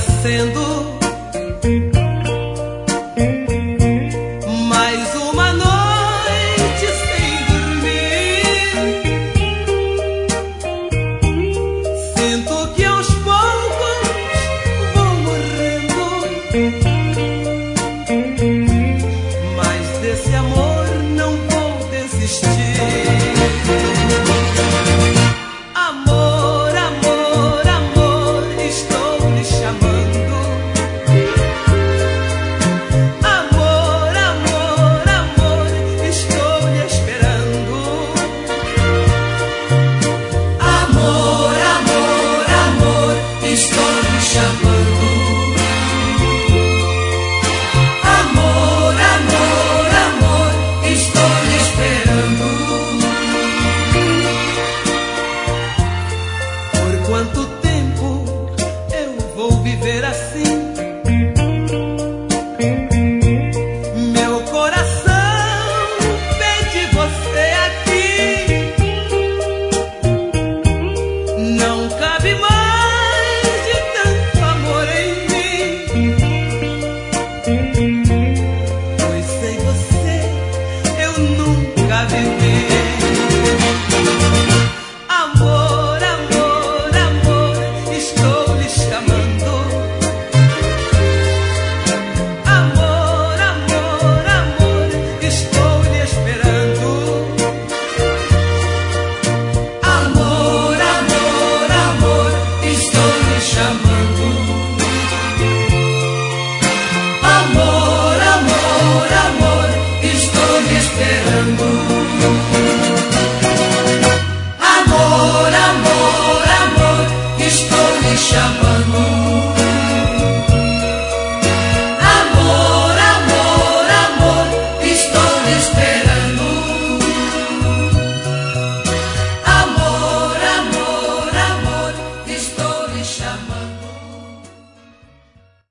nascendo. Mais uma noite sem dormir. Sinto que aos poucos vou morrendo, mas desse amor não vou desistir. Amor, amor, amor, estou lhe chamando. Amor, amor, amor, estou lhe esperando. Amor, amor, amor, estou lhe chamando. Amor, amor, amor, estou lhe esperando. Por quanto tempo eu vou viver assim?